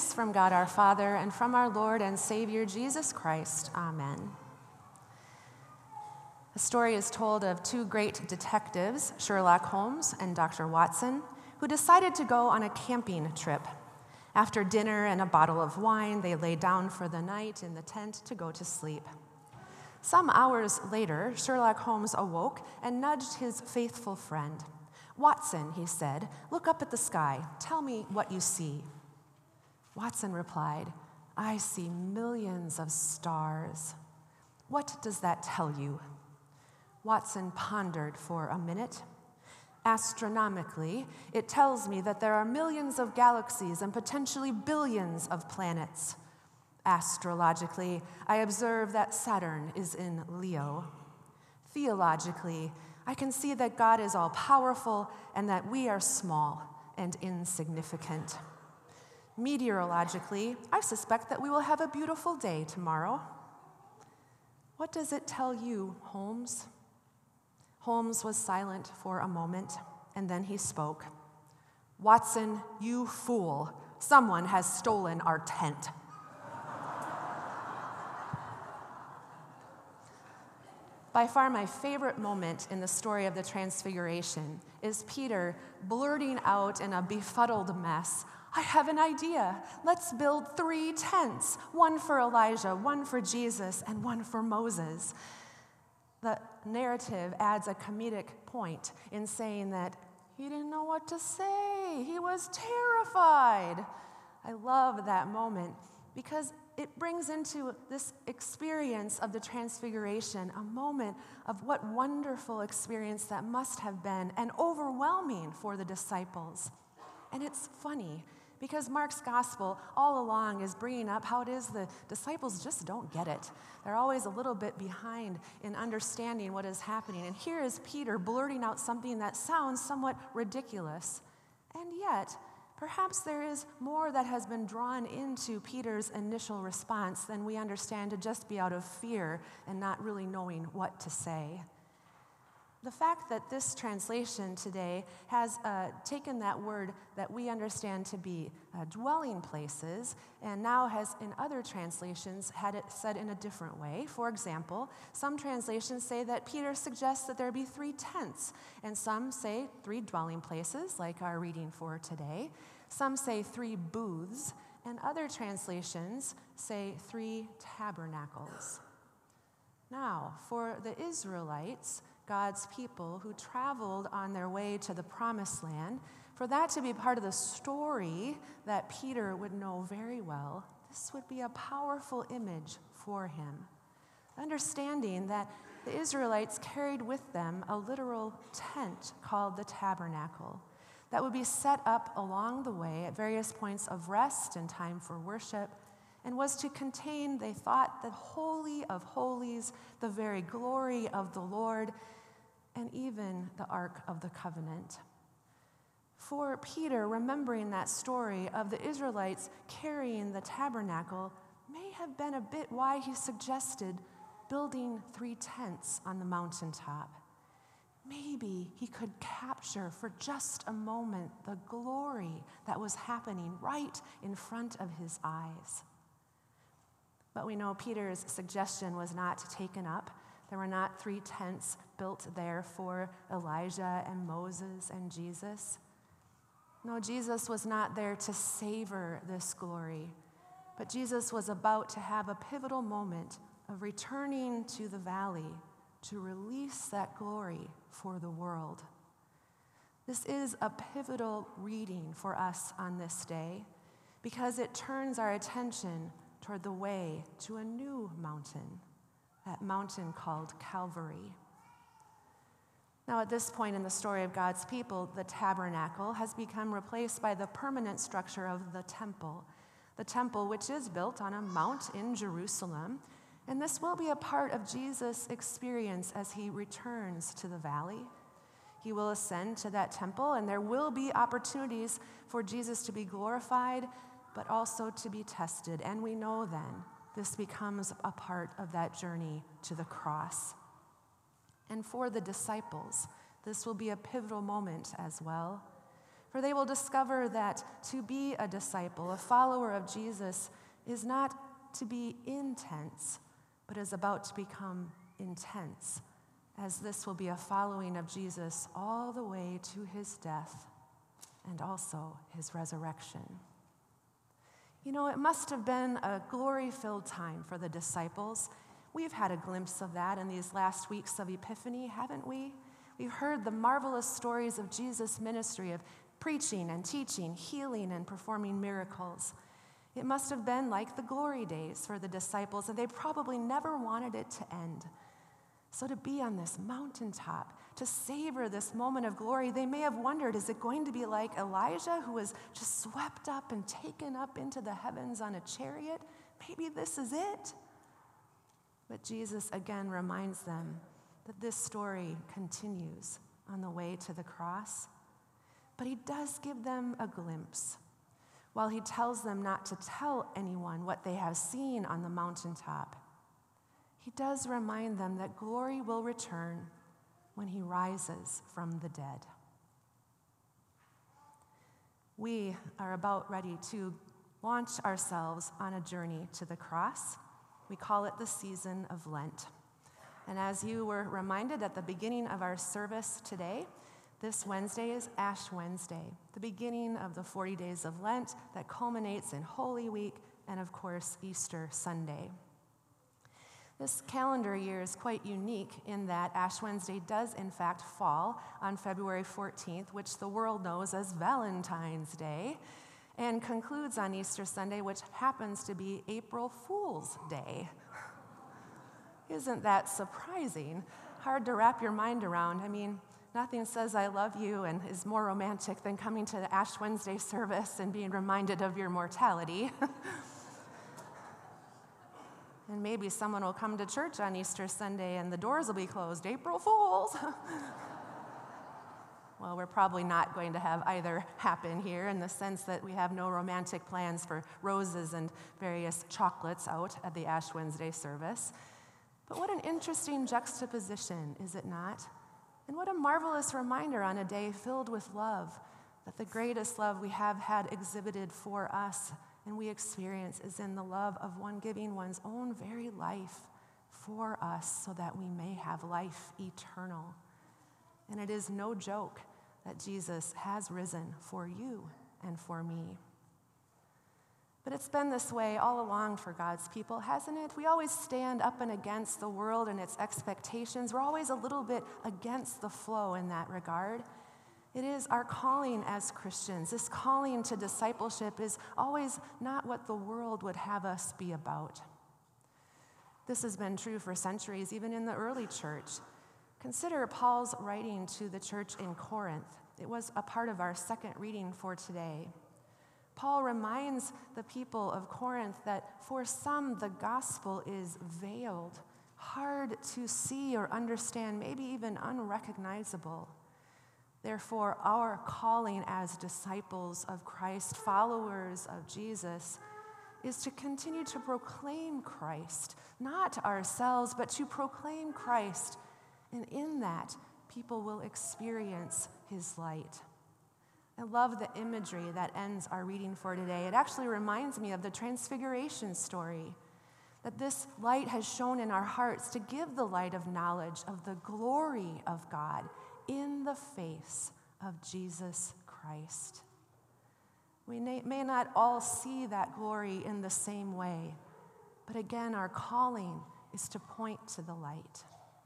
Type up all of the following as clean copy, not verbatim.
Grace from God our Father and from our Lord and Savior Jesus Christ. Amen. The story is told of two great detectives, Sherlock Holmes and Dr. Watson, who decided to go on a camping trip. After dinner and a bottle of wine, they lay down for the night in the tent to go to sleep. Some hours later, Sherlock Holmes awoke and nudged his faithful friend. "Watson," he said, "look up at the sky. Tell me what you see." Watson replied, "I see millions of stars." "What does that tell you?" Watson pondered for a minute. "Astronomically, it tells me that there are millions of galaxies and potentially billions of planets. Astrologically, I observe that Saturn is in Leo. Theologically, I can see that God is all-powerful and that we are small and insignificant. Meteorologically, I suspect that we will have a beautiful day tomorrow." "What does it tell you, Holmes?" Holmes was silent for a moment, and then he spoke. "Watson, you fool. Someone has stolen our tent." By far my favorite moment in the story of the Transfiguration is Peter blurting out in a befuddled mess, "I have an idea. Let's build 3 tents, one for Elijah, one for Jesus, and one for Moses." The narrative adds a comedic point in saying that he didn't know what to say. He was terrified. I love that moment because it brings into this experience of the Transfiguration a moment of what wonderful experience that must have been and overwhelming for the disciples. And it's funny because Mark's gospel all along is bringing up how it is the disciples just don't get it. They're always a little bit behind in understanding what is happening. And here is Peter blurting out something that sounds somewhat ridiculous. And yet, perhaps there is more that has been drawn into Peter's initial response than we understand to just be out of fear and not really knowing what to say. The fact that this translation today has taken that word that we understand to be dwelling places and now has in other translations had it said in a different way. For example, some translations say that Peter suggests that there be 3 tents, and some say 3 dwelling places, like our reading for today. Some say 3 booths, and other translations say 3 tabernacles. Now, for the Israelites, God's people who traveled on their way to the promised land, for that to be part of the story that Peter would know very well, this would be a powerful image for him. Understanding that the Israelites carried with them a literal tent called the tabernacle that would be set up along the way at various points of rest and time for worship, and was to contain, they thought, the Holy of Holies, the very glory of the Lord, and even the Ark of the Covenant. For Peter, remembering that story of the Israelites carrying the tabernacle may have been a bit why he suggested building 3 tents on the mountaintop. Maybe he could capture for just a moment the glory that was happening right in front of his eyes. But we know Peter's suggestion was not taken up. There were not 3 tents built there for Elijah and Moses and Jesus. No, Jesus was not there to savor this glory, but Jesus was about to have a pivotal moment of returning to the valley to release that glory for the world. This is a pivotal reading for us on this day because it turns our attention toward the way to a new mountain, that mountain called Calvary. Now, at this point in the story of God's people, the tabernacle has become replaced by the permanent structure of the temple which is built on a mount in Jerusalem, and this will be a part of Jesus' experience as he returns to the valley. He will ascend to that temple, and there will be opportunities for Jesus to be glorified, but also to be tested. And we know then this becomes a part of that journey to the cross. And for the disciples, this will be a pivotal moment as well. For they will discover that to be a disciple, a follower of Jesus, is not to be intense, but is about to become intense, as this will be a following of Jesus all the way to his death and also his resurrection. You know, it must have been a glory-filled time for the disciples. We've had a glimpse of that in these last weeks of Epiphany, haven't we? We've heard the marvelous stories of Jesus' ministry of preaching and teaching, healing and performing miracles. It must have been like the glory days for the disciples, and they probably never wanted it to end. So to be on this mountaintop, to savor this moment of glory, they may have wondered, is it going to be like Elijah, who was just swept up and taken up into the heavens on a chariot? Maybe this is it. But Jesus again reminds them that this story continues on the way to the cross. But he does give them a glimpse. While he tells them not to tell anyone what they have seen on the mountaintop, he does remind them that glory will return when he rises from the dead. We are about ready to launch ourselves on a journey to the cross. We call it the season of Lent. And as you were reminded at the beginning of our service today, this Wednesday is Ash Wednesday, the beginning of the 40 days of Lent that culminates in Holy Week and, of course, Easter Sunday. This calendar year is quite unique in that Ash Wednesday does, in fact, fall on February 14th, which the world knows as Valentine's Day, and concludes on Easter Sunday, which happens to be April Fool's Day. Isn't that surprising? Hard to wrap your mind around. I mean, nothing says I love you and is more romantic than coming to the Ash Wednesday service and being reminded of your mortality. And maybe someone will come to church on Easter Sunday and the doors will be closed. April Fools! Well, we're probably not going to have either happen here in the sense that we have no romantic plans for roses and various chocolates out at the Ash Wednesday service. But what an interesting juxtaposition, is it not? And what a marvelous reminder on a day filled with love, that the greatest love we have had exhibited for us and we experience is in the love of one giving one's own very life for us so that we may have life eternal. And it is no joke that Jesus has risen for you and for me. But it's been this way all along for God's people, hasn't it? We always stand up and against the world and its expectations. We're always a little bit against the flow in that regard. It is our calling as Christians. This calling to discipleship is always not what the world would have us be about. This has been true for centuries, even in the early church. Consider Paul's writing to the church in Corinth. It was a part of our second reading for today. Paul reminds the people of Corinth that for some the gospel is veiled, hard to see or understand, maybe even unrecognizable. Therefore, our calling as disciples of Christ, followers of Jesus, is to continue to proclaim Christ, not ourselves, but to proclaim Christ. And in that, people will experience his light. I love the imagery that ends our reading for today. It actually reminds me of the Transfiguration story, that this light has shone in our hearts to give the light of knowledge of the glory of God in the face of Jesus Christ. We may not all see that glory in the same way, but again, our calling is to point to the light.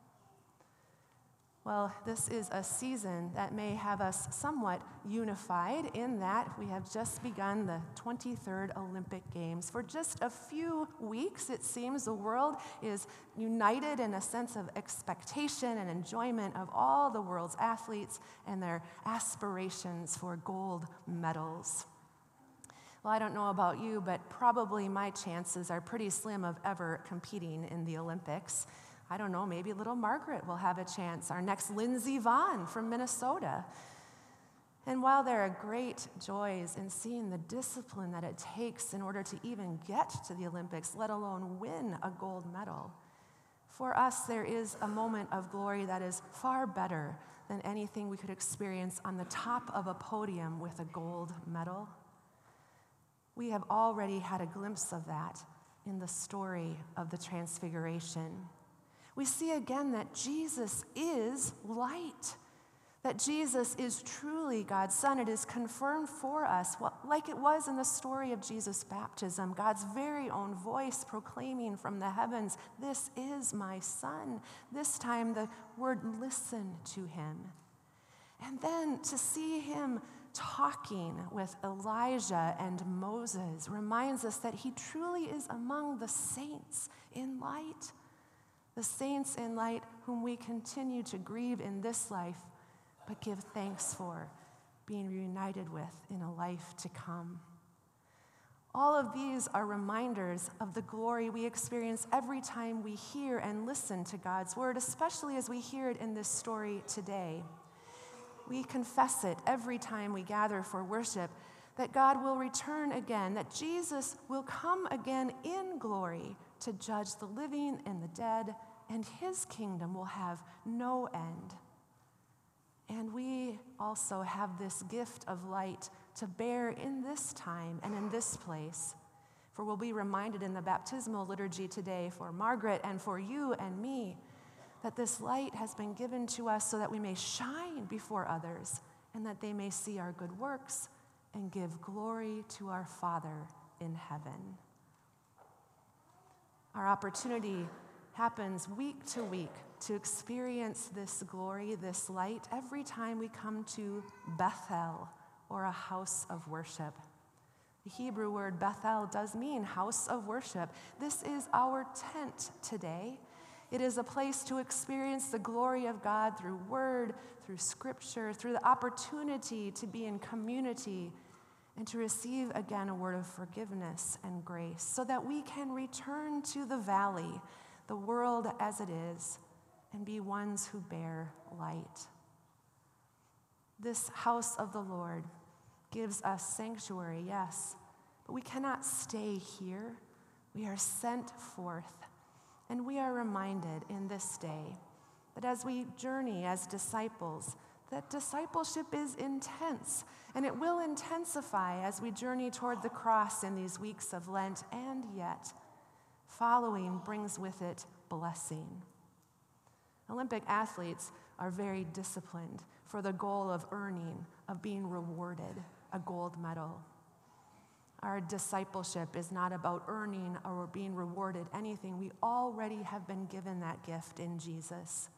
Well, this is a season that may have us somewhat unified in that we have just begun the 23rd Olympic Games. For just a few weeks, it seems the world is united in a sense of expectation and enjoyment of all the world's athletes and their aspirations for gold medals. Well, I don't know about you, but probably my chances are pretty slim of ever competing in the Olympics. I don't know, maybe little Margaret will have a chance, our next Lindsey Vonn from Minnesota. And while there are great joys in seeing the discipline that it takes in order to even get to the Olympics, let alone win a gold medal, For us, there is a moment of glory that is far better than anything we could experience on the top of a podium with a gold medal. We have already had a glimpse of that in the story of the Transfiguration. We see again that Jesus is light, that Jesus is truly God's Son. It is confirmed for us, like it was in the story of Jesus' baptism, God's very own voice proclaiming from the heavens, "This is my Son." This time the word "listen" to him. And then to see him talking with Elijah and Moses reminds us that he truly is among the saints in light. The saints in light whom we continue to grieve in this life, but give thanks for being reunited with in a life to come. All of these are reminders of the glory we experience every time we hear and listen to God's word, especially as we hear it in this story today. We confess it every time we gather for worship, that God will return again, that Jesus will come again in glory to judge the living and the dead, and his kingdom will have no end. And we also have this gift of light to bear in this time and in this place. For we'll be reminded in the baptismal liturgy today for Margaret and for you and me that this light has been given to us so that we may shine before others and that they may see our good works and give glory to our Father in heaven. Our opportunity happens week to week to experience this glory, this light, every time we come to Bethel, or a house of worship. The Hebrew word Bethel does mean house of worship. This is our tent today. It is a place to experience the glory of God through word, through scripture, through the opportunity to be in community, and to receive again a word of forgiveness and grace, so that we can return to the valley, the world as it is, and be ones who bear light. This house of the Lord gives us sanctuary, yes, but we cannot stay here. We are sent forth, and we are reminded in this day that as we journey as disciples, that discipleship is intense, and it will intensify as we journey toward the cross in these weeks of Lent, and yet following brings with it blessing. Olympic athletes are very disciplined for the goal of earning, of being rewarded a gold medal. Our discipleship is not about earning or being rewarded anything. We already have been given that gift in Jesus.